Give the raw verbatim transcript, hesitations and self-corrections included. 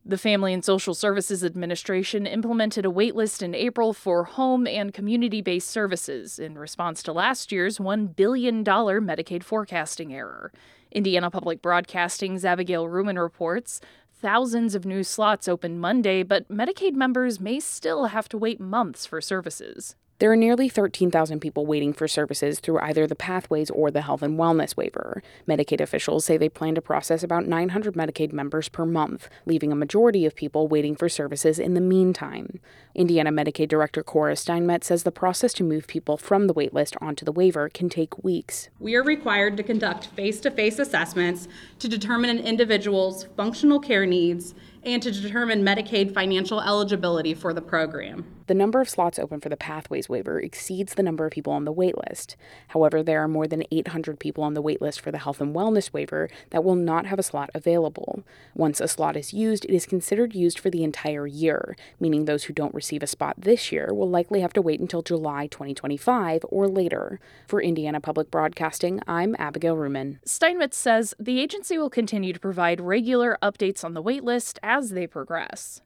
The Family and Social Services Administration implemented a waitlist in April for home and community-based services in response to last year's one billion dollars Medicaid forecasting error. Indiana Public Broadcasting's Abigail Ruman reports thousands of new slots opened Monday, but Medicaid members may still have to wait months for services. There are nearly thirteen thousand people waiting for services through either the Pathways or the Health and Wellness Waiver. Medicaid officials say they plan to process about nine hundred Medicaid members per month, leaving a majority of people waiting for services in the meantime. Indiana Medicaid Director Cora Steinmetz says the process to move people from the waitlist onto the waiver can take weeks. We are required to conduct face-to-face assessments to determine an individual's functional care needs and to determine Medicaid financial eligibility for the program. The number of slots open for the Pathways waiver exceeds the number of people on the waitlist. However, there are more than eight hundred people on the waitlist for the Health and Wellness waiver that will not have a slot available. Once a slot is used, it is considered used for the entire year, meaning those who don't receive a spot this year will likely have to wait until July twenty twenty-five or later. For Indiana Public Broadcasting, I'm Abigail Ruman. Steinmetz says the agency will continue to provide regular updates on the waitlist as they progress.